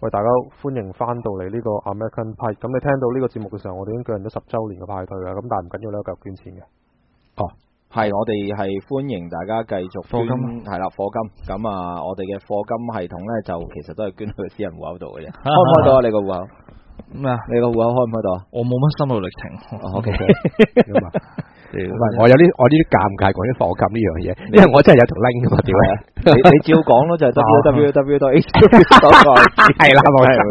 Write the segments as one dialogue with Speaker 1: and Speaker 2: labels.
Speaker 1: 喂，大家歡迎翻到嚟呢個 American Pie。咁你聽到呢個節目嘅時候，我哋已經舉行咗10週年嘅派對啦。咁但係唔緊要啦，繼續捐錢嘅。
Speaker 2: 哦，係，我哋係歡迎大家繼續捐，係啦，課金。咁啊，我哋嘅課金系統咧就其實都係捐去私人戶口度嘅啫。開唔開到啊？你個戶口咩啊？你個戶口開唔開到啊？我冇乜心路歷程。OK。
Speaker 3: 我有啲尷尬講啲課金呢樣嘢，因為我真係有條 link 㗎嘛，屌
Speaker 2: 你照講咯，就係 www.h 係啦，冇錯。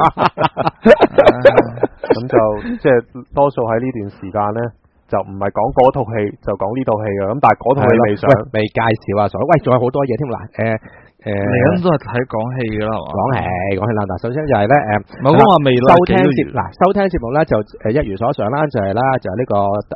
Speaker 1: 咁就即係多數喺呢段時間咧，就唔係講嗰套戲，就講呢套戲嘅。咁但係嗰套戲未介紹啊，所以喂，仲有好多嘢添嗱，嚟
Speaker 4: 緊都係睇講戲㗎啦，係嘛？
Speaker 3: 講戲啦，嗱，首先就係咧
Speaker 4: 唔係講話未來
Speaker 3: 收聽節目咧就一如所想啦，就係啦，就係呢個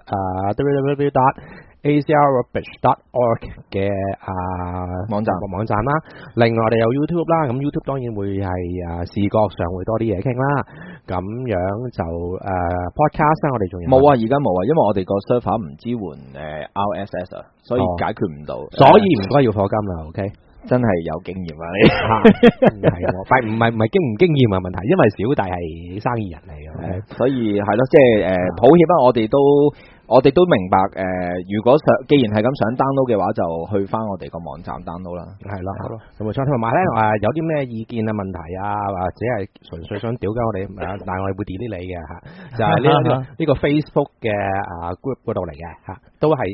Speaker 3: www.acrrubbish.org 嘅網站啦。另外我哋有 YouTube 啦，咁 YouTube 當然會係視覺上會多啲嘢傾啦。咁樣就podcast 啦，我哋仲有
Speaker 2: 冇啊？而家冇啊，因為我哋個 server 唔支援RSS 啊，所以解決唔到。
Speaker 3: 所以唔該要課金啦 ，OK。
Speaker 2: 真係有經驗啊！你
Speaker 3: 係喎，但唔係經唔經驗嘅問題，因為小弟係生意人嚟嘅，
Speaker 2: 所以係咯，即係抱歉啊，我哋都明白如果既然係咁想 download 嘅話，就去翻我哋個網站 download 啦。
Speaker 3: 係咯，咁冇錯。同埋咧有啲咩意見啊、問題啊，或者係純粹想屌鳩我哋，但係我哋會 delete 你嘅嚇，就係呢個 Facebook 嘅group 嗰度嚟嘅嚇，都係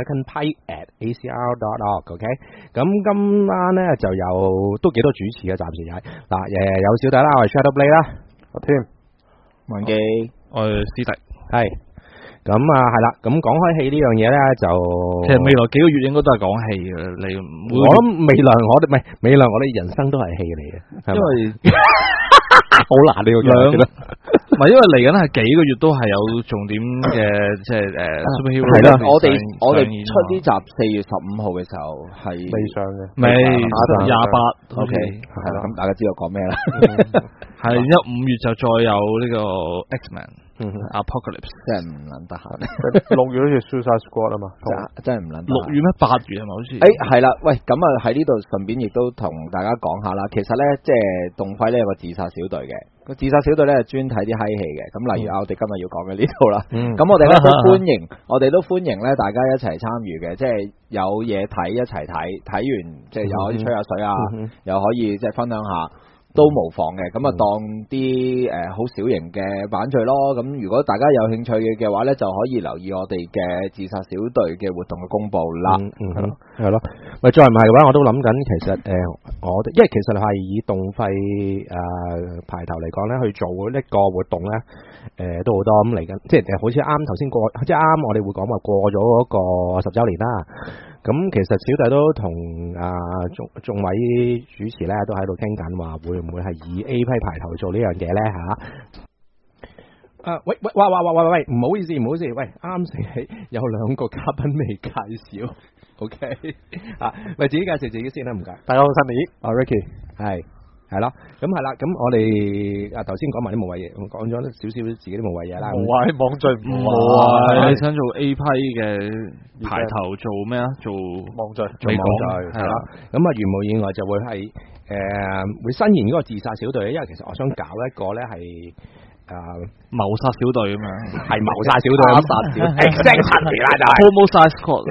Speaker 3: AmericanPie@acr.org，OK。咁今晚咧就有都幾多主持嘅，暫時係嗱有小弟啦，我係 Shadowblade 啦，
Speaker 1: 阿添，
Speaker 2: 文記，
Speaker 4: 我係師弟，
Speaker 3: 係。咁係啦，咁講開戲呢樣嘢咧，就
Speaker 4: 其實未來幾個月應該都係講戲嘅。
Speaker 3: 我諗未來我哋人生都係戲嚟嘅，
Speaker 4: 因為
Speaker 3: 好難呢個講。
Speaker 4: 唔係因為嚟緊係幾個月都係有重點嘅，即係
Speaker 3: 係啦。
Speaker 2: 我哋出呢集4月15號嘅時候係
Speaker 1: 未上嘅，
Speaker 4: 未28
Speaker 2: OK 係啦，咁大家知道講咩啦？
Speaker 4: 係5月就再有呢個 X-Men Apocalypse，
Speaker 2: 真係唔撚得閒。
Speaker 1: 6月好似 Suicide Squad 啊嘛，
Speaker 2: 真係唔撚得閒。
Speaker 4: 6月咩？8月係咪好似？
Speaker 2: 係啦，喂，咁啊喺呢度順便亦都同大家講下啦。其實咧，即係動輝咧有個自殺小隊嘅，個自殺小隊咧係專睇啲閪戲嘅。咁例如我哋今日要講嘅呢套啦，咁我哋咧都歡迎咧大家一齊參與嘅，即係有嘢睇一齊睇，睇完即係又可以吹下水啊，又可以即係分享下。都無妨嘅，咁啊當啲好小型嘅版聚咯。咁如果大家有興趣嘅話咧，就可以留意我哋嘅自殺小隊嘅活動嘅公佈啦。
Speaker 3: 係咯，咪再唔係嘅話，我都諗緊其實我哋因為其實係以動費排頭嚟講咧，去做呢個活動咧，都好多咁嚟緊，即係好似啱頭先過，即係啱我哋會講話過咗嗰個10週年啦。咁其實小弟都同眾位主持咧都喺度傾緊，話會唔會係以 A 批排頭做呢樣嘢咧嚇？喂，唔好意思，喂，啱醒起有2個嘉賓未介紹 ，OK 喂，自己介紹自己先啦，唔該。
Speaker 1: 大家好，Sunny，
Speaker 3: Ricky，係咯，咁係啦，咁我哋頭先講埋啲無謂嘢，講咗少少自己啲無謂嘢啦。
Speaker 1: 無謂網聚唔好啊！
Speaker 4: 你想做 A 批嘅排頭做咩啊？做
Speaker 1: 網聚，
Speaker 3: 係啦。咁啊，如無意外就會係會新延嗰個自殺小隊，因為其實我想搞一個咧係
Speaker 4: 謀殺小隊啊嘛，
Speaker 3: 係謀殺小隊，殺小 exactly 啦，就係
Speaker 4: homicide squad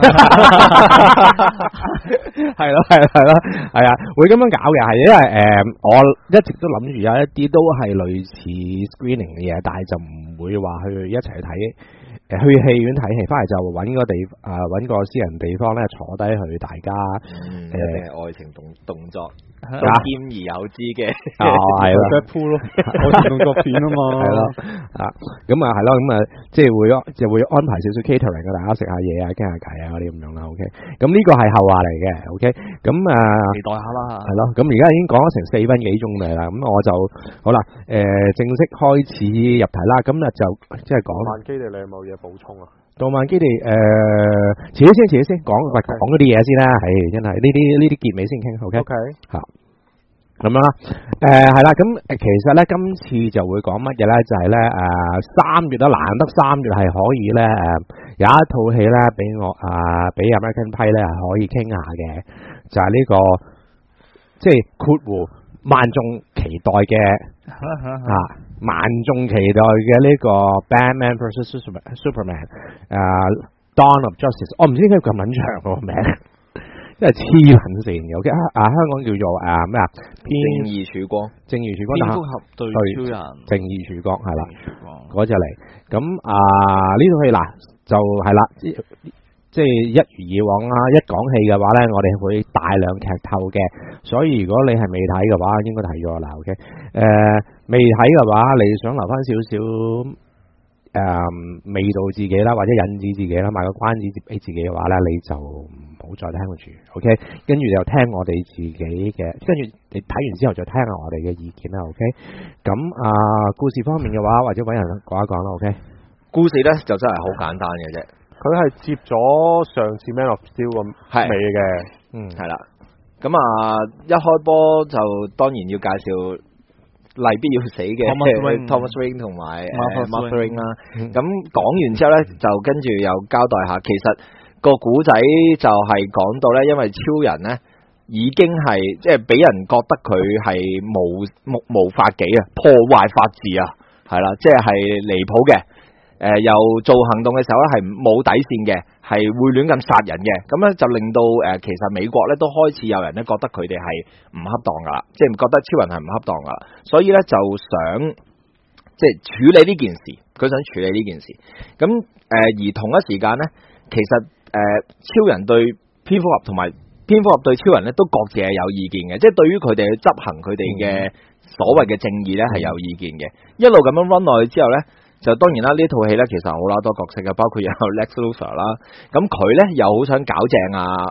Speaker 3: 係咯，會咁樣搞嘅，係因為我一直都諗住有一啲都係類似 screening 嘅嘢，但係就唔會話去一齊去睇，去戲院睇戲，翻嚟就揾個私人地方咧坐低去大家
Speaker 2: 愛情動作兼而有之嘅，
Speaker 3: 係啦，
Speaker 1: 咯，愛情動作片啊嘛，
Speaker 3: 係咯，咁啊係咯，咁啊即係會安排少少 catering 嘅，大家食下嘢啊，傾下偈啊嗰啲咁樣啦 ，OK，咁呢個係後話嚟嘅 ，OK，咁
Speaker 4: 期待下啦，
Speaker 3: 係咯，咁而家已經講咗成4分幾鐘嚟啦，咁我就好啦，正式開始入題啦，咁啊就即係講
Speaker 1: 動漫基地，你有冇嘢補充啊？
Speaker 3: 動漫基地遲啲先講嗰啲嘢先啦，係真係呢啲結尾先傾 ，OK，嚇。咁樣啦，係啦，咁其實咧今次就會講乜嘢咧？就係咧3月啦，難得3月係可以咧有一套戲咧俾我俾 American Pie 咧可以傾下嘅，就係呢個即係括弧萬眾期待嘅萬眾期待嘅呢個 Batman vs Superman Dawn of Justice， 我唔知點解咁撚長個名，真係黐撚線嘅。OK 香港叫做咩啊？正
Speaker 2: 義曙光，
Speaker 3: 正義曙光，
Speaker 4: 蝙蝠俠對超人，
Speaker 3: 正義曙光係啦，嗰隻嚟。咁呢套戲嗱就係啦，即係一如以往啦。一講戲嘅話咧，我哋會大量劇透嘅，所以如果你係未睇嘅話，應該睇咗啦。OK，未睇嘅話，你想留翻少少味道自己啦，或者引子自己啦，賣個關子俾自己嘅話咧，你就唔好再聽住。OK，跟住就聽我哋自己嘅，跟住你睇完之後再聽下我哋嘅意見啦。OK，咁故事方面嘅話，或者搵人講一講啦。OK，
Speaker 2: 故事咧就真係好簡單嘅啫，
Speaker 1: 佢係接咗上次 Man of Steel 咁尾嘅，
Speaker 2: 係啦。咁一開波就當然要介紹例必要死嘅 Thomas Wayne 同埋 Martha Wayne 啦。咁講完之後咧，就跟住又交代下，其實個古仔就係講到咧，因為超人咧已經係即係俾人覺得佢係無法紀啊，破壞法治啊，係啦，即係離譜嘅。又做行動嘅時候咧係冇底線嘅，係會亂咁殺人嘅，咁咧就令到其實美國咧都開始有人咧覺得佢哋係唔恰當噶啦，即係覺得超人係唔恰當噶啦，所以咧就想即係處理呢件事，佢想處理呢件事。咁而同一時間咧，其實超人對蝙蝠俠同埋蝙蝠俠對超人咧都各自係有意見嘅，即係對於佢哋去執行佢哋嘅所謂嘅正義咧係有意見嘅。一路咁樣 run 落去之後咧，就當然啦，呢套戲咧其實好啦多角色嘅，包括有 Lex Luthor 啦，咁佢咧又好想搞正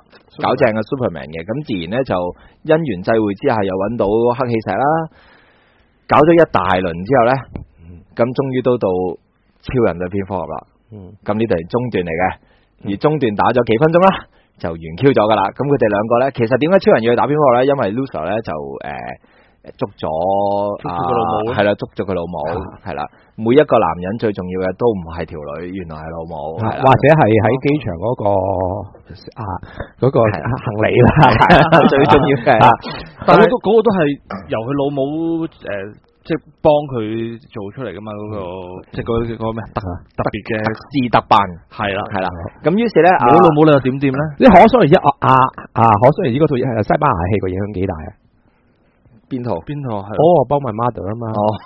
Speaker 2: Superman 嘅，咁自然咧就因緣際會之下又揾到黑氣石啦，搞咗一大輪之後咧，咁終於都到超人對蝙蝠俠啦，咁呢度係中段嚟嘅，而中段打咗幾分鐘啦，就完 Q 咗噶啦，咁佢哋兩個咧，其實點解超人要去打蝙蝠俠咧？因為 Luthor 咧就捉咗佢老母，係啦，捉咗佢老母，係啦。每一個男人最重要嘅都唔係條女，原來係老母，
Speaker 3: 或者係喺機場嗰個行李啦，
Speaker 2: 最重要嘅。
Speaker 4: 但係嗰個都係由佢老母即係幫佢做出嚟噶嘛，嗰個即係嗰個咩特別嘅
Speaker 2: 士特辦，係啦。咁於是咧，
Speaker 4: 冇老母你又點咧？
Speaker 3: 你可想而知可想而知嗰套西班牙戲個影響幾大啊？
Speaker 2: 邊套係
Speaker 3: 幫埋 mother 啊嘛，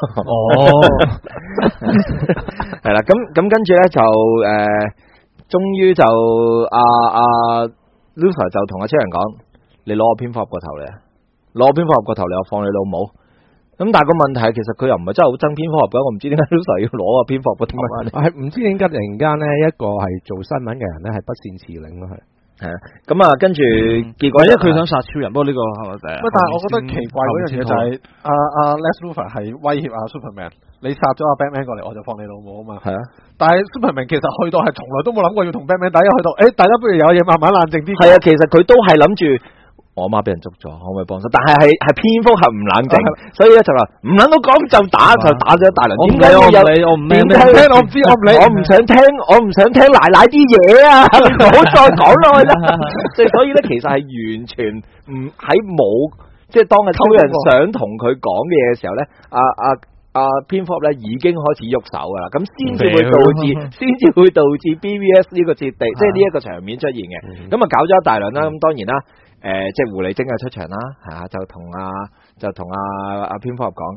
Speaker 2: 係啦，咁跟住咧就終於就Luthor 就同阿超人講，你攞我蝙蝠俠個頭嚟啊，攞我蝙蝠俠個頭嚟，我放你老母。咁但係個問題係，其實佢又唔係真係好憎蝙蝠俠嘅，我唔知點解 Luthor 要攞個蝙蝠俠個頭啊？
Speaker 3: 係唔知點解突然間咧，一個係做新聞嘅人咧，係不善辭令咯，係。
Speaker 2: 係啊，咁跟住結果，
Speaker 4: 因為佢想殺超人，不過呢個係咪但
Speaker 1: 係我覺得奇怪嗰樣嘢就係Lex Luthor 係威脅Superman， 你殺咗Batman 過嚟，我就放你老母啊嘛。係啊，但係 Superman 其實去到係從來都冇諗過要同 Batman 打，一去到大家不如有嘢慢慢冷靜啲。係
Speaker 2: 啊，其實佢都係諗住。我媽俾人捉咗，可唔可以幫手？但係蝙蝠俠唔冷靜，所以咧就話唔諗到講就打咗一大輪。點解我唔理？我唔知，我唔理。我唔想聽奶奶啲嘢啊！唔好再講落去啦。所以咧，其實係完全唔喺冇，即係當個超人想同佢講嘅嘢嘅時候咧，蝙蝠俠咧已經開始喐手噶啦，咁先至會導致 BVS 呢個設定，即係呢一個場面出現嘅。咁搞咗一大輪啦，咁當然啦。即係狐狸精嘅出場啦，就同蝙蝠俠講，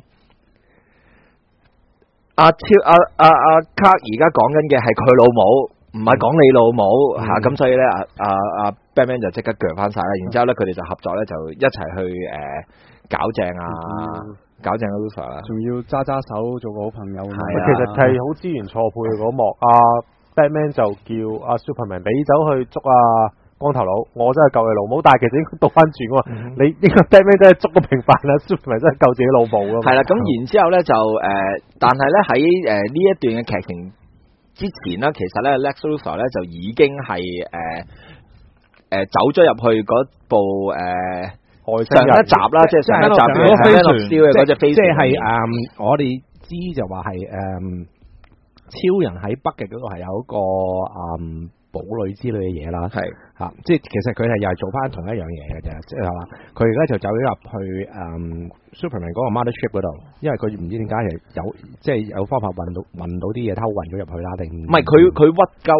Speaker 2: 卡而家講緊嘅係佢老母，唔係講你老母咁所以咧Batman 就即刻鋸翻晒啦，然之後咧佢哋就合作咧就一齊去搞正Luthor 啦，
Speaker 1: 仲要揸手做個好朋友。其實係好資源錯配嗰幕，Batman 就叫Superman 你走去捉光頭佬，我真係救你老母，但係其實應該倒翻轉喎，你應該 Batman 真係捉個平凡啦，Superman 真係救自己老母咯。
Speaker 2: 係啦，咁然之後咧就但係咧喺呢一段嘅劇情之前咧，其實咧 Lex Luthor 咧就已經係走咗入去嗰部上一集啦，即係上一集嗰個飛船嘅嗰隻飛船，即係
Speaker 3: 我哋知就話係超人喺北極嗰度係有一個堡壘之類嘅嘢啦，係嚇，即係其實佢係又係做翻同一樣嘢嘅啫，即係話佢而家就走咗入去Superman 嗰個 mothership 嗰度，因為佢唔知點解係有方法運到啲嘢偷運咗入去啦，定
Speaker 2: 唔係佢屈鳩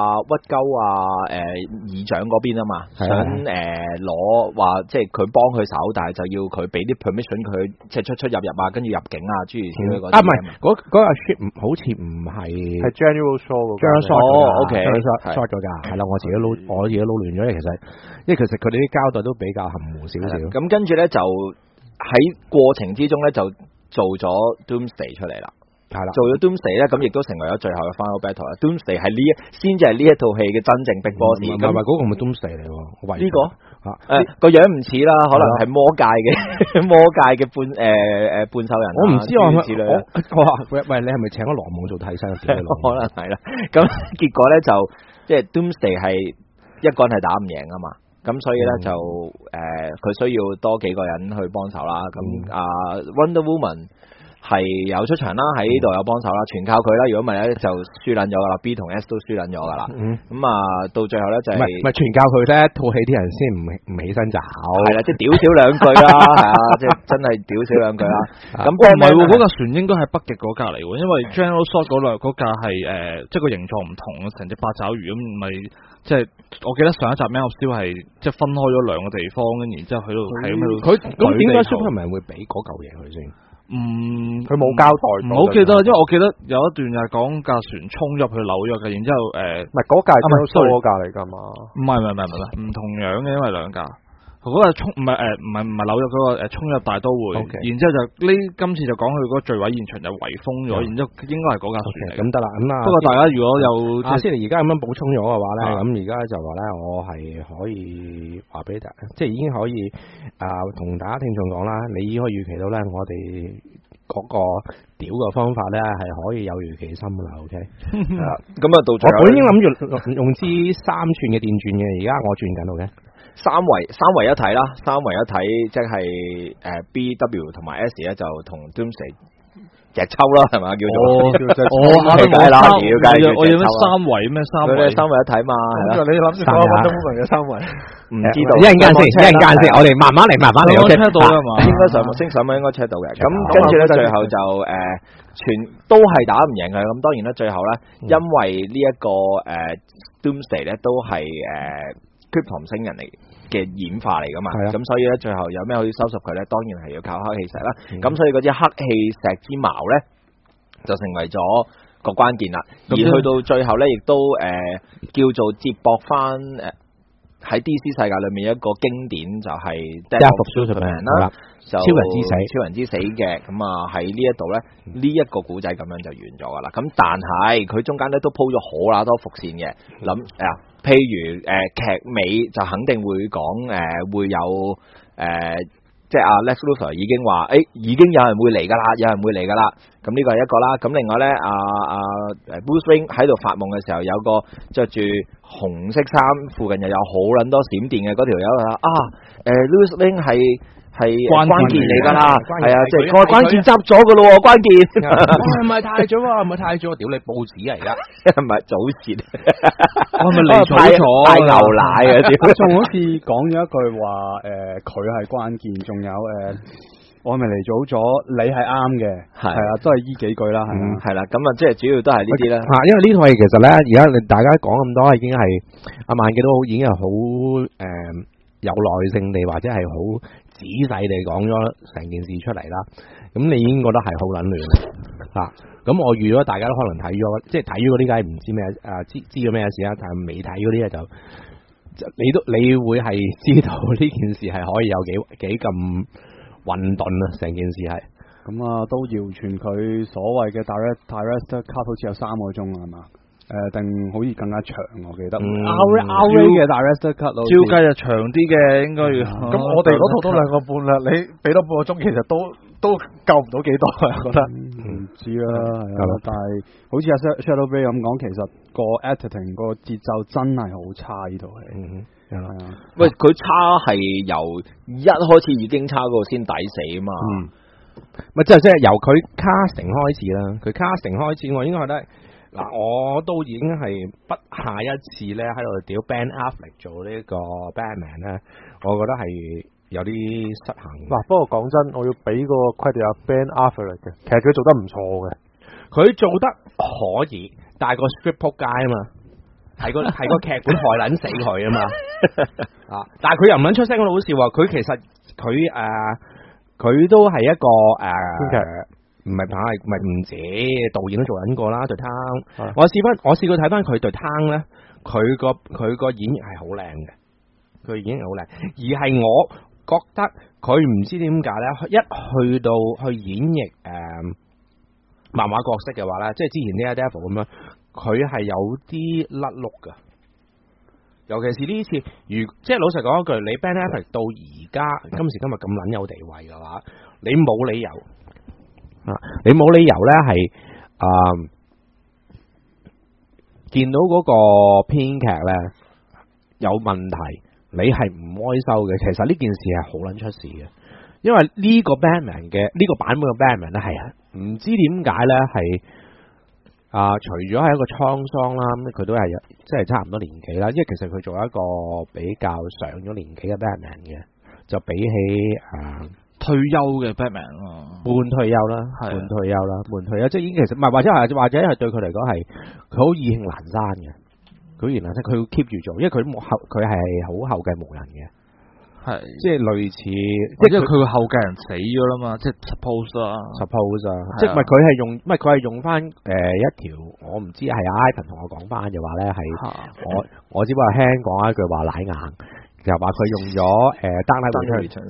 Speaker 2: 議長嗰邊啊嘛，想攞話即係佢幫佢手，但係就要佢俾啲 permission 佢即係出入啊，跟住入境啊諸如此類嗰啲。唔係
Speaker 3: 嗰個 ship 好似唔係
Speaker 1: General Shaw 嗰個。
Speaker 2: OK
Speaker 3: short 咗㗎，係啦，我自己撈亂咗，因為其實佢哋啲交代都比較含糊少少。
Speaker 2: 咁跟住咧就喺過程之中咧就做咗 Doomsday 出嚟啦。係啦，做咗 Doomsday 咧，咁亦都成為咗最後嘅 Final Battle 啦。Doomsday 係先至係呢一套戲嘅真正 Big Boss。
Speaker 3: 唔係嗰個唔係 Doomsday 嚟喎，
Speaker 2: 呢個個樣唔似啦，可能係魔界嘅半獸人。
Speaker 3: 我唔知我喂，你係咪請咗羅姆做替身？
Speaker 2: 可能係啦。咁結果咧就即係 Doomsday 係一個人係打唔贏啊嘛。咁所以咧就佢需要多幾個人去幫手啦。咁Wonder Woman 係有出場啦，喺呢度有幫手啦，全靠佢啦。如果唔係咧，就輸撚咗噶啦 ，B 同 S 都輸撚咗噶啦。咁到最後咧就係
Speaker 3: 唔係全靠佢咧，套戲啲人先唔起身走。
Speaker 2: 係啦，即係屌少兩句啦，係啊，即係真係屌少兩句啦。咁
Speaker 4: 唔係喎，嗰架船應該係北極嗰架嚟喎，因為 General Zod 嗰架係即係個形狀唔同，成隻八爪魚咁，咪即係我記得上一集 Man of Steel 係即係分開咗兩個地方，跟然之後喺度係咁喺度。佢
Speaker 3: 咁點解 Superman 會俾嗰嚿嘢佢先？
Speaker 1: 佢冇交代。
Speaker 4: 唔好記得，因為我記得有一段就係講架船衝入去紐約嘅，然之後
Speaker 1: 唔係嗰架係嗰架嚟㗎嘛？
Speaker 4: 唔係唔同樣嘅，因為兩架。嗰個衝唔係紐約嗰個衝入大都會，然之後就今次就講佢嗰個墜毀現場就圍封咗，然之後應該係嗰架船嚟。
Speaker 3: 咁得啦，咁啊。
Speaker 4: 不過大家如果有
Speaker 3: 先而家咁樣補充咗嘅話咧，咁而家就話咧，我係可以話俾大家，即係已經可以同大家聽眾講啦，你已經可以預期到咧，我哋嗰個屌嘅方法咧係可以有預期心啦。OK，
Speaker 2: 咁啊到最後，
Speaker 3: 我已經諗住用支3寸嘅電鑽嘅，而家我轉緊到嘅。
Speaker 2: 三位一體啦，三位一體即係BW 同埋 S 咧就同 Doomsday 隻抽啦，係嘛叫做？
Speaker 4: 我
Speaker 2: 解啦，
Speaker 4: 我要咩三位咩三位？
Speaker 2: 三位一體嘛，係啦。
Speaker 1: 你諗住講 Wonder Woman 嘅三位？
Speaker 2: 唔知道。
Speaker 3: 一陣間先，我哋慢慢嚟。
Speaker 4: 我 check 到㗎嘛？
Speaker 2: 應該上應該 check 到嘅。咁跟住咧，最後就全都係打唔贏佢。咁當然啦，最後咧，因為呢一個Doomsday 咧都係Krypton 星人嚟嘅演化嚟噶嘛，咁所以咧最後有咩可以收拾佢咧？當然係要靠黑氣石啦。咁所以嗰支黑氣石之矛咧，就成為咗個關鍵啦。而去到最後咧，亦都叫做接駁翻喺 DC 世界裏面一個經典就係 Death of Superman 啦，就超人之死嘅。咁喺呢一度咧，呢一個古仔咁樣就完咗噶啦。咁但係佢中間咧都鋪咗好乸多伏線嘅，譬如劇尾就肯定會講會有即係阿 Lex Luthor 已經話已經有人會嚟㗎啦，咁呢個係一個啦。咁另外咧Bruce Wayne 喺度發夢嘅時候，有個着住紅色衫，附近又有好撚多閃電嘅嗰條友Bruce Wayne 係關鍵嚟㗎啦，係啊，即係個關鍵執咗㗎咯喎，關鍵
Speaker 3: 唔係太早啊，唔係太早，屌你報紙啊而家，
Speaker 2: 唔係早前，
Speaker 4: 我係咪嚟早咗？
Speaker 2: 太牛奶啊！屌，
Speaker 5: 仲好似講咗一句話，佢係關鍵，仲有我係咪嚟早咗？你係啱嘅，係啊，都係依幾句啦，係
Speaker 2: 啦，咁即係主要都係呢啲啦。
Speaker 3: 因為呢套戲其實咧，而家大家講咁多，已經係阿萬記都已經係好有耐性地，或者係好仔細地講咗成件事出嚟啦。咁你已經覺得係好撚亂咁我預咗大家都可能睇咗，即係睇咗嗰啲梗係唔知咩知咗咩事啦，但係未睇嗰啲咧就你會係知道呢件事係可以有幾咁混沌啊！成件事係
Speaker 5: 咁都謠傳佢所謂嘅 director cut 好似有3個鐘係嘛？定好似更加長，我記得。RA 嘅 director cut
Speaker 4: 照計就長啲嘅，應該要。
Speaker 1: 咁我哋嗰套都2個半啦，你俾多半個鐘，其實都救唔到幾多啊？我覺得。
Speaker 5: 唔知啦，係啊。但係好似阿 Shadow Bay 咁講，其實個 editing 個節奏真係好差呢套戲。係啊。
Speaker 2: 喂，佢差係由一開始已經差過先抵死啊嘛。
Speaker 3: 咪即係由佢 casting 開始啦，佢 casting 開始，我應該覺得。 嗱，我都已經係不下一次咧喺度屌 Ben Affleck 做呢個 Batman 咧，我覺得係有啲失衡。
Speaker 1: 嗱，不過講真，我要俾個 credit 阿 Ben Affleck 嘅，其實佢做得唔錯嘅，
Speaker 3: 佢做得可以，但係個 script 仆街啊嘛，係個劇本害撚死佢啊嘛，啊！但係佢又唔撚出聲，好笑喎。佢其實佢都係一個
Speaker 1: 編劇。
Speaker 3: 唔係唔止導演都做緊過啦，對湯。我試過睇翻佢對湯咧，佢個演繹係好靚嘅，佢演繹好靚。而係我覺得佢唔知點解咧，一去到去演繹漫畫角色嘅話咧，即係之前呢個 Daredevil 咁樣，佢係有啲甩碌噶。尤其是呢次，即係老實講一句，你 Ben Affleck 到而家今時今日咁撚有地位嘅話，你冇理由。你冇理由咧係見到嗰個編劇咧有問題，你係唔哀收嘅。其實呢件事係好撚出事嘅，因為呢個 Batman 嘅呢個版本嘅 Batman 咧係唔知點解咧係除咗係一個滄桑啦，咁佢都係即係差唔多年紀啦。因為其實佢做一個比較上咗年紀嘅 Batman 嘅，就比起
Speaker 4: 退休嘅 Batman
Speaker 3: 半退休啦，半退休，即係已經其實唔係，或者係對佢嚟講係佢好意興闌珊嘅，佢意興闌珊，佢要 keep 住做，因為佢係好後繼無人嘅，係即係類似，
Speaker 4: 即係佢個後繼人死咗啦嘛，即係 suppose 啊，
Speaker 3: 即係唔係佢係用翻一條，我唔知係阿 Ivan 同我講翻嘅話咧，係我只不過係輕講一句話奶硬。就話佢用咗Dark Knight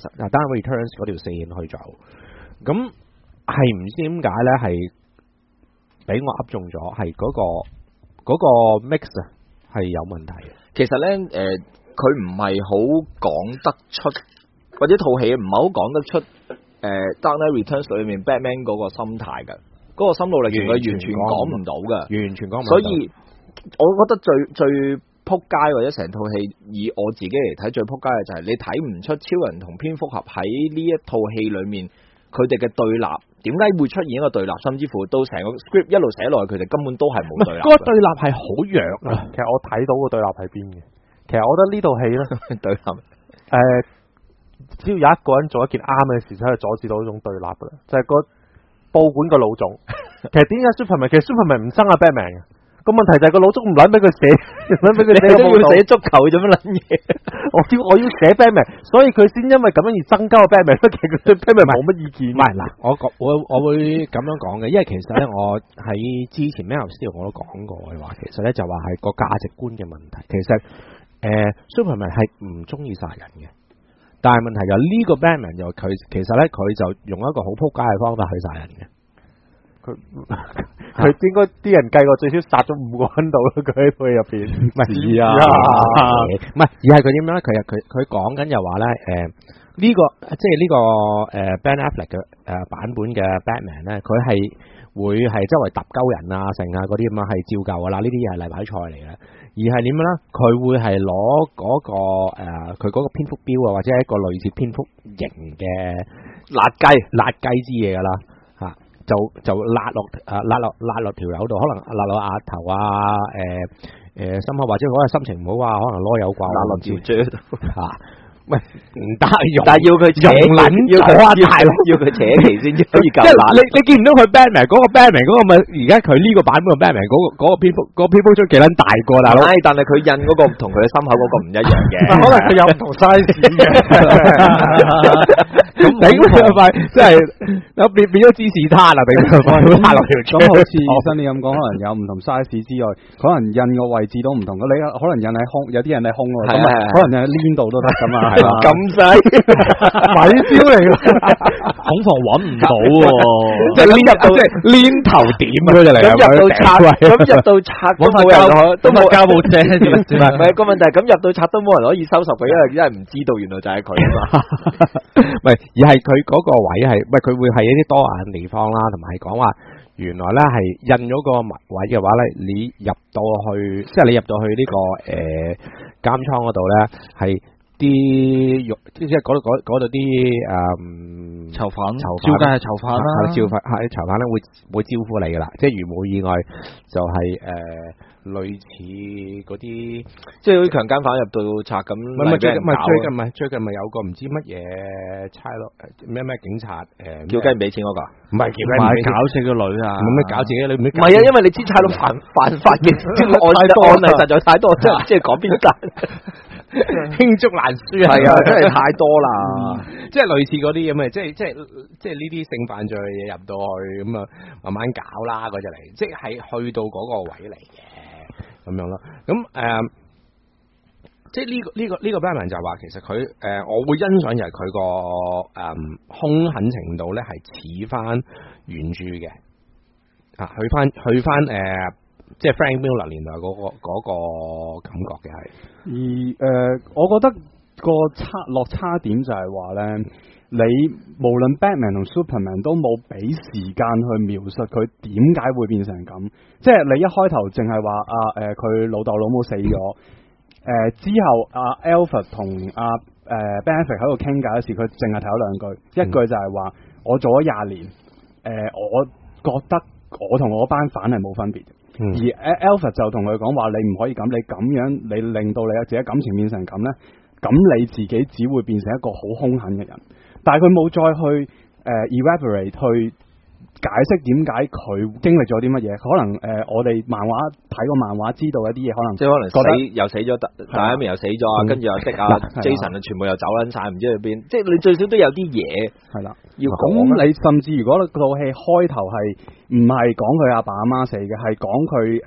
Speaker 3: Returns 嗰條線去做，咁係唔知點解咧，係俾我噏中咗，係嗰個 mix 啊係有問題嘅。
Speaker 2: 其實咧佢唔係好講得出，或者套戲唔係好講得出Dark Knight Returns 裏面 Batman 嗰個心態嘅，嗰個心路歷程佢完全講唔到嘅，完全講唔到。所以我覺得最撲街或者成套戲，以我自己嚟睇最撲街嘅就係你睇唔出超人同蝙蝠俠喺呢一套戲裏面佢哋嘅對立，點解會出現一個對立，甚至乎到成個 script 一路寫落去，佢哋根本都係冇對立。
Speaker 3: 嗰個對立係好弱啊！
Speaker 1: 其實我睇到個對立喺邊嘅。其實我覺得呢套戲咧對立只要有一個人做一件啱嘅事，就可以阻止到呢種對立噶啦，就係個報館個老總。其實點解 Superman 唔憎阿 Batman 嘅？個問題就係個老總唔撚俾佢寫，唔撚俾佢寫都要寫足球做乜撚嘢？我要寫 Batman，所以佢先因為咁樣而增加個 Batman。其實佢對 Batman 冇乜意見。唔係嗱，
Speaker 3: 我會咁樣講嘅，因為其實咧，我喺之前 Man of Steel 我都講過嘅話，其實咧就話係個價值觀嘅問題。其實Superman 係唔中意殺人嘅，但係問題就呢個 Batman 就佢其實咧佢就用一個好撲街嘅方法去殺人嘅。佢應該啲人計過最少殺咗5個人度咯，佢喺套戲入邊。唔係唔係，而係佢點樣咧？佢講緊又話咧，呢個即係呢個Ben Affleck 嘅版本嘅 Batman 咧，佢係會係周圍揼鳩人啊、成啊嗰啲咁啊，係照舊噶啦。呢啲嘢係例牌菜嚟嘅。而係點樣咧？佢會係攞嗰個佢嗰個蝙蝠標啊，或者係一個類似蝙蝠型嘅辣雞之嘢噶啦嚇。就辣落條友度，可能辣落額頭啊，心口，或者嗰日心情唔好啊，可能攞有掛辣落條嘴度嚇。喂，唔得用，但係要佢扯撚咗啊！大佬要佢扯旗先可以夠辣。你見唔到佢 Batman 嗰個 Batman 嗰個咪而家佢呢個版本嘅 Batman 嗰個蝙蝠出幾撚大個大佬？但係佢印嗰個同佢嘅心口嗰個唔一樣嘅，可能佢有唔同 size 嘅。咁頂佢塊真係變咗芝士撻啦！俾佢撻落條嘴。咁好似
Speaker 5: 新你咁講，可能有唔同 size 之外，可能印個位置都唔同。你可能印喺胸，有啲人喺胸喎，咁可能印喺黏度都得咁啊。咁細米標嚟㗎，
Speaker 4: 恐防揾唔到喎，
Speaker 5: 即係黏入到即係黏頭點佢就嚟。咁入到拆，揾塊膠都冇膠布遮住。唔係個問題，咁入到拆都冇人可以收拾佢，因為唔知道原來就係佢啊嘛。
Speaker 3: 唔係，而係佢嗰個位係，唔係佢會係一啲多眼地方啦，同埋係講話原來咧係印咗個位嘅話咧，你入到去，即係你入到去呢個監倉嗰度咧係。 啲肉，即係嗰度啲
Speaker 4: 囚犯，照計係囚犯啦，
Speaker 3: 囚犯咧會招呼你噶啦，即係如無意外就係類似嗰啲，
Speaker 5: 即係好似強姦犯入到賊咁。
Speaker 3: 最近咪有個唔知乜嘢差咯，咩警察
Speaker 5: 叫雞唔俾錢嗰個，
Speaker 3: 唔係叫雞唔俾錢，
Speaker 4: 搞死個女啊！
Speaker 3: 冇咩搞自己女，唔
Speaker 5: 係啊，因為你知差佬犯法嘅案例實在太多，即係講邊間。
Speaker 3: 罄竹難書
Speaker 5: 係啊，真係太多啦，
Speaker 3: 即係類似嗰啲咁嘅，即係呢啲性犯罪嘅嘢入到去咁啊，慢慢搞啦嗰隻嚟，即係去到嗰個位嚟嘅咁樣咯。咁即係呢個 Batman 就話其實佢我會欣賞就係佢個兇狠程度咧係似翻原著嘅啊，去翻即係 Frank Miller 年代嗰個感覺嘅係。
Speaker 6: 而我覺得個落差點就係話咧，你無論 Batman 同 Superman 都冇俾時間去描述佢點解會變成咁，即係你一開頭淨係話佢老豆老母死咗，之後Alfred 同Ben Affleck 喺度傾偈嗰時，佢淨係提咗兩句，一句就係話我做咗20年，我覺得我同我班反係冇分別。而 Alfred 就同佢講話，你唔可以咁，你咁樣你令到你自己感情變成咁呢，咁你自己只會變成一個好兇狠嘅人。但係佢冇再去elaborate 去解釋點解佢經歷咗啲乜嘢。可能我哋睇過漫畫知道一啲嘢，可能
Speaker 5: 即係可能又死咗，第一面又死咗啊，跟住又識Jason 全部又走撚晒，唔知去邊。即係你最少都有啲嘢係啦要講。咁
Speaker 6: 你甚至如果套戲開頭係唔係講佢阿爸阿媽死嘅，係講佢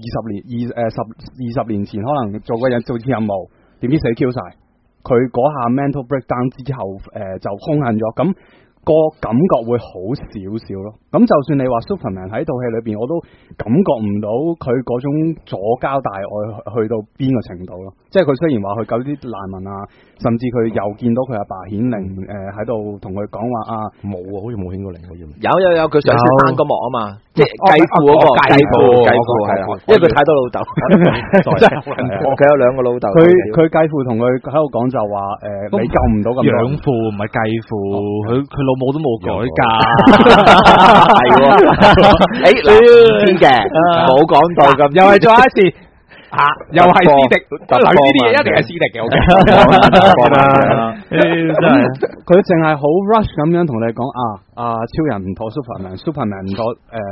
Speaker 6: 20年前可能做次任務，點知死 Q 晒，佢嗰下 mental breakdown 之後就兇狠咗，咁個感覺會好少少咯。咁就算你話 Superman 喺套戲裏邊，我都感覺唔到佢嗰種左膠大愛去到邊個程度咯。即係佢雖然話去救啲難民啊，甚至佢又見到佢阿爸顯靈喺度同佢講話啊，
Speaker 3: 冇啊，好似冇顯過靈好似。
Speaker 5: 有佢上次翻個幕啊嘛，即係繼父嗰個繼父係啦，因為佢太多老豆，佢有兩個老豆。
Speaker 6: 佢繼父同佢喺度講就話你救唔到咁多。
Speaker 4: 養父唔係繼父，佢老母都冇改嫁。
Speaker 5: 係喎，你知嘅，冇講到咁，
Speaker 3: 又係再一次又係私敵，女呢啲嘢一定係私敵嘅，
Speaker 6: 佢淨係好 rush 咁樣同你講超人唔妥 Superman 唔妥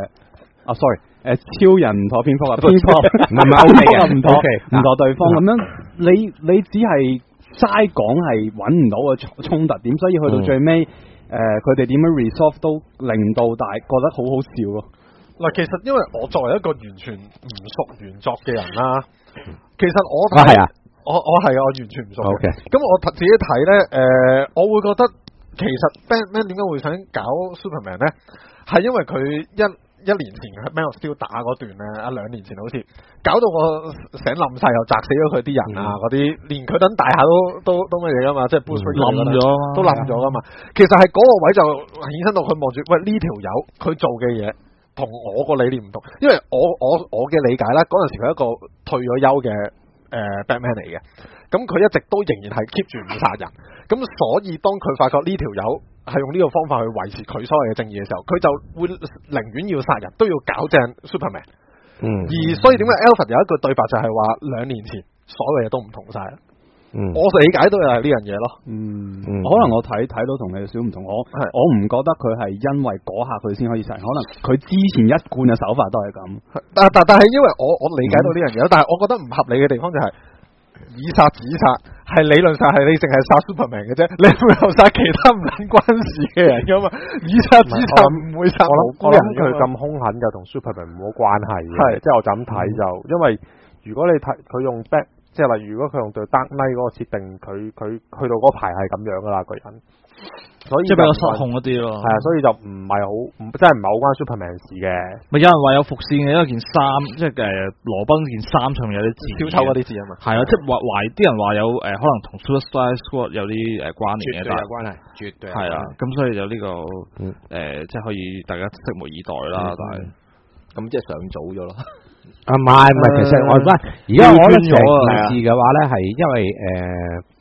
Speaker 6: sorry 超人唔妥蝙蝠蝙蝠
Speaker 3: 唔係 OK 嘅，
Speaker 6: 唔妥對方咁樣，你只係齋講係揾唔到個衝突點，所以去到最尾。佢哋點樣 resolve 都令到大覺得好好笑咯。
Speaker 1: 嗱，其實因為我作為一個完全唔熟原作嘅人啦，其實我
Speaker 3: 係
Speaker 1: 我係我完全唔熟嘅。咁我自己睇咧，我會覺得其實 Batman 點解會想搞 Superman 咧？係因為佢一年前 Man of Steel 打嗰段咧，2年前好似搞到我醒冧晒，又砸死咗佢啲人啊，嗰啲連佢等大廈都乜嘢噶嘛，即係 Bruce Wayne 冧咗，都冧咗噶嘛。其實係嗰個位就衍生到佢望住，喂呢條友佢做嘅嘢同我個理念唔同，因為我嘅理解啦，嗰陣時佢係一個退咗休嘅Batman 嚟嘅，咁佢一直都仍然係 keep 住唔殺人，咁所以當佢發覺呢條友係用呢個方法去維持佢所有嘅正義嘅時候，佢就會寧願要殺人都要搞正 Superman。而所以點解 Alfred 有一句對白就係話2年前所有嘢都唔同晒。我理解到又係呢樣嘢咯。
Speaker 6: 可能我睇到同你少唔同，我唔覺得佢係因為嗰下佢先可以殺人，可能佢之前一貫嘅手法都係咁。
Speaker 1: 但係因為我理解到呢樣嘢，但係我覺得唔合理嘅地方就係以殺止殺，係理論上係你淨係殺 Superman 嘅啫，你唔會殺其他唔關事嘅人噶嘛？以殺止殺唔會殺。
Speaker 2: 我諗佢咁兇狠就同 Superman 冇關係嘅，即係我就咁睇就，因為如果你睇佢用 即係例如如果佢用對 Dark Knight 嗰個設定，佢去到嗰排係咁樣噶啦個人，所以
Speaker 4: 即係比較失控一啲咯。
Speaker 2: 係啊，所以就唔係好，真係唔係好關 Superman 事嘅。
Speaker 4: 咪有人話有伏線嘅，因為件衫即係羅賓件衫上面有啲字，
Speaker 1: 超醜嗰啲字啊嘛。
Speaker 4: 係啊，即係啲人話有可能同 Suicide Squad 有啲關聯嘅，
Speaker 3: 絕對有關係，絕對
Speaker 4: 係啊。咁所以就呢個即係可以大家拭目以待啦。但係
Speaker 5: 咁即係上早咗咯。
Speaker 3: 唔係，其實我而家我覺得成件事嘅話咧，係因為係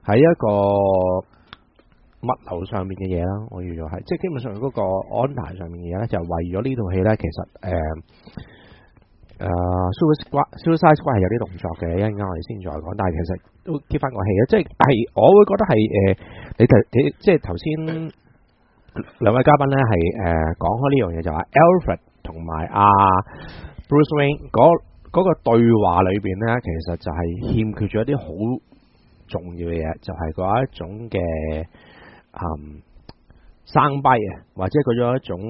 Speaker 3: 喺一個物流上面嘅嘢啦，我預咗係，即係基本上嗰個安排上面嘅嘢咧，就係為咗呢套戲咧，其實Suicide Squad 係有啲動作嘅，一陣間我哋先再講，但係其實都 keep 翻個戲啊，即係我會覺得係你即係頭先兩位嘉賓咧係講開呢樣嘢，就話 Alfred 同埋Bruce Wayne 嗰個對話裏邊咧，其實就係欠缺咗一啲好重要嘅嘢，就係嗰一種嘅生悲啊，或者嗰種一種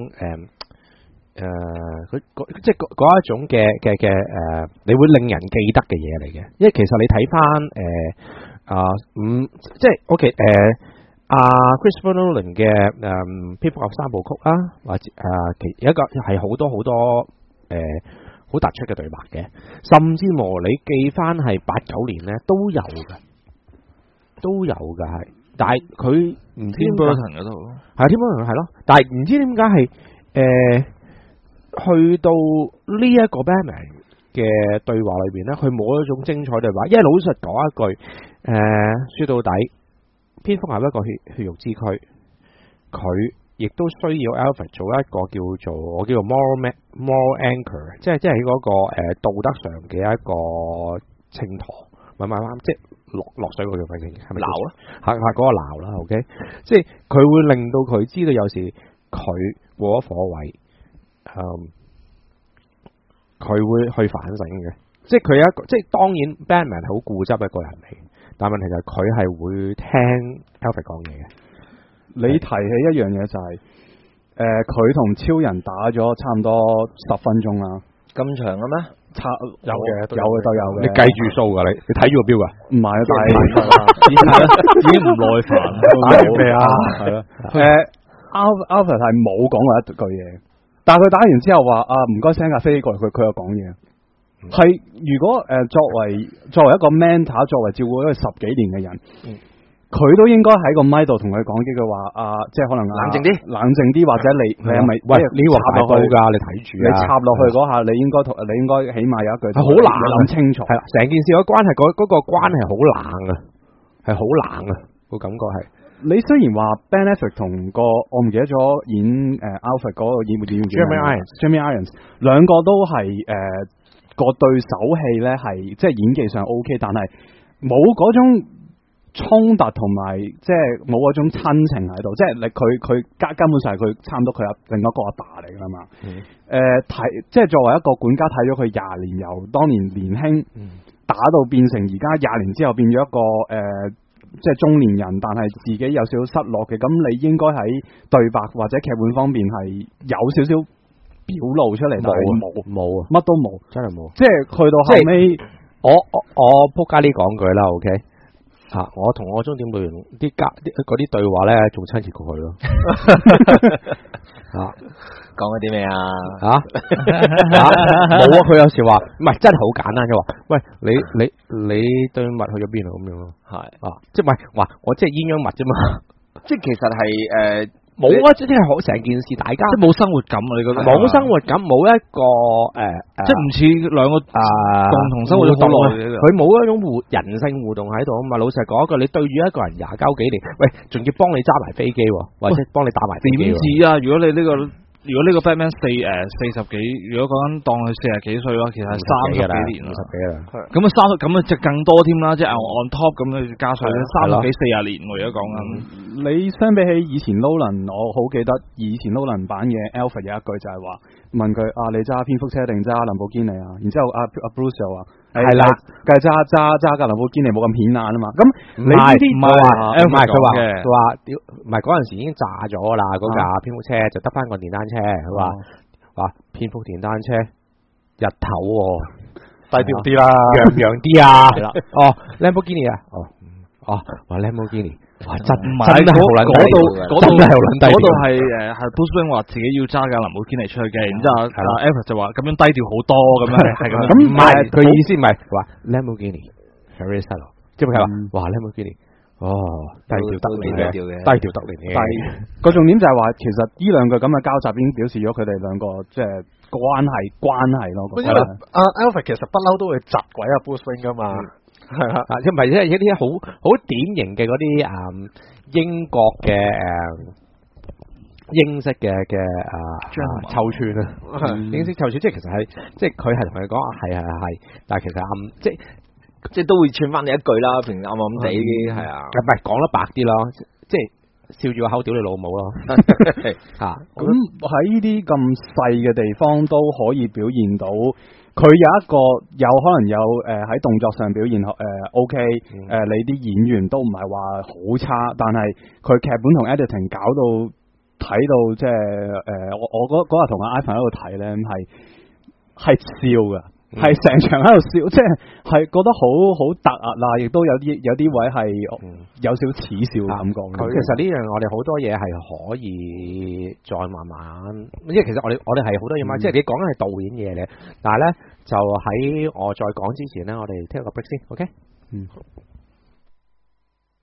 Speaker 3: 即係嗰一種嘅你會令人記得嘅嘢嚟嘅。因為其實你睇翻即係 OK Christopher Nolan 嘅蝙蝠俠三部曲啊，或者有一個係好多好突出嘅對白嘅，甚至乎你記翻係89年咧都有嘅係，但係佢唔知
Speaker 4: Tim Burton 嗰度
Speaker 3: 係 Tim Burton 係咯，但係唔知點解係去到呢一個 Batman 嘅對話裏邊咧，佢冇一種精彩對話，因為老實講一句，說到底，蝙蝠俠一個血肉之軀，佢亦都需要 Alfred 做一個我叫做 moral anchor， 即係喺嗰個道德上嘅一個秤砣，即係落水嗰條費係咪撈啦？係嗰個撈啦 ，OK， 即係佢會令到佢知道有時佢過咗火位，佢會去反省嘅。即係佢一個，即係當然 Batman 係好固執一個人嚟，但係問題就係佢係會聽 Alfred 講嘢嘅。
Speaker 6: 你提起一樣嘢就係佢同超人打咗差唔多10分鐘啦，
Speaker 5: 咁長嘅咩？
Speaker 6: 有嘅都有嘅。
Speaker 3: 你計住數㗎，你睇住個表㗎？
Speaker 6: 唔係，但係
Speaker 4: 已經唔耐煩
Speaker 6: 咩啊？係咯。Alfred 係冇講過一句嘢，但係佢打完之後話唔該 send 架飛機過嚟，佢有講嘢。係如果作為一個 mentor， 作為照顧一個10幾年嘅人。佢都應該喺個咪度同佢講幾句話即係可能冷靜啲，或者你係咪喂你話插落去㗎？你睇住你插落去嗰下，你應該起碼有一句係好冷，諗清楚係啦。
Speaker 3: 成件事嘅關係嗰個關係好冷啊，係好冷啊個感覺係。
Speaker 6: 你雖然話 Ben Affleck 同個我唔記得咗演Alfred 嗰個演員叫 Jeremy Irons 兩個都係個對手戲咧係即係演技上 OK， 但係冇嗰種衝突同埋即係冇嗰種親情喺度，即係佢根本上係佢差唔多佢另一個阿爸嚟噶嘛。即係作為一個管家睇咗佢20年，由當年年輕打到變成而家20年之後變咗一個即係中年人，但係自己有少少失落嘅，咁你應該喺對白或者劇本方面係有少少表露出嚟，但係冇啊，乜都冇，
Speaker 3: 真係冇。
Speaker 6: 即係去到後尾，
Speaker 3: 我仆街呢講句啦 ，OK。我同我中點隊員嗰啲對話咧，仲親切過佢咯。
Speaker 5: 講嗰啲咩啊？
Speaker 3: 冇啊！佢有時話唔係真係好簡單嘅話，喂你對襪去咗邊啊？咁樣咯，係即係唔係話我即係鴛鴦襪啫嘛？
Speaker 5: 即係其實係
Speaker 3: 冇啊！即係好成件事，大家
Speaker 4: 即係冇生活感啊！你覺得
Speaker 3: 冇生活感，冇一個
Speaker 4: 即係唔似兩個共同生活咗好耐，
Speaker 3: 佢冇一種人性互動喺度啊嘛！老實講一句，你對住一個人20幾年，喂，仲要幫你揸埋飛機，或者幫你打埋飛機，
Speaker 4: 點知啊？如果呢個 Batman 40幾，如果講緊當佢40幾歲嘅話，其實係30幾年啦，咁啊咁啊就更多添啦，即係 on top 咁你加上30幾40年，我而家講緊。
Speaker 6: 你相比起以前 Nolan， 我好記得以前 Nolan 版嘅 Alfred 有一句就係話問佢你揸蝙蝠車定揸林寶堅尼啊？然之後阿 Bruce 就話係啦，梗係揸架林寶堅尼冇咁顯眼啊嘛。咁你呢啲唔係
Speaker 3: 佢話唔係嗰陣時已經炸咗啦，嗰架蝙蝠車就得翻個電單車。佢話蝙蝠電單車日頭低調啲啦，洋啲啊，係啦。Lamborghini 啊，話 Lamborghini。哇！真係好撚低，嗰度
Speaker 4: 係Bruce Wayne 話自己要揸架林寶堅尼出去嘅，然之後Alfred 就話咁樣低調好多咁樣，係咁。咁
Speaker 3: 唔係佢意思唔係話 Lamborghini very subtle， 即係話哇 Lamborghini 低調得嚟嘅，低調得嚟嘅。
Speaker 6: 但係個重點就係話，其實呢兩個咁嘅交集已經表示咗佢哋兩個即係關係咯。
Speaker 1: 因為Alfred 其實不嬲都會窒鬼Bruce Wayne 噶嘛。
Speaker 3: 係啊，即唔係即係一啲好典型嘅嗰啲英國嘅英式嘅臭串啊，英式臭串，即係其實係即係佢係同你講係，但係其實
Speaker 5: 即係都會串翻你一句啦，平時暗暗地嘅係啊，
Speaker 3: 唔係講得白啲咯，即係笑住個口屌你老母咯嚇。
Speaker 6: 咁喺呢啲咁細嘅地方都可以表現到，佢有一個有可能有喺動作上表現OK，你啲演員都唔係話好差，但係佢劇本同 editing 搞到睇到即係我嗰日同阿 Ivan 喺度睇咧，係笑㗎。係成場喺度笑，即係覺得好突兀啦，亦都有啲位係有少恥笑嘅感覺。
Speaker 3: 其實呢樣我哋好多嘢係可以再慢慢，因為其實我哋係好多嘢嘛，即係你講緊係導演嘢咧，但係咧就喺我再講之前咧，我哋聽個 break 先，OK？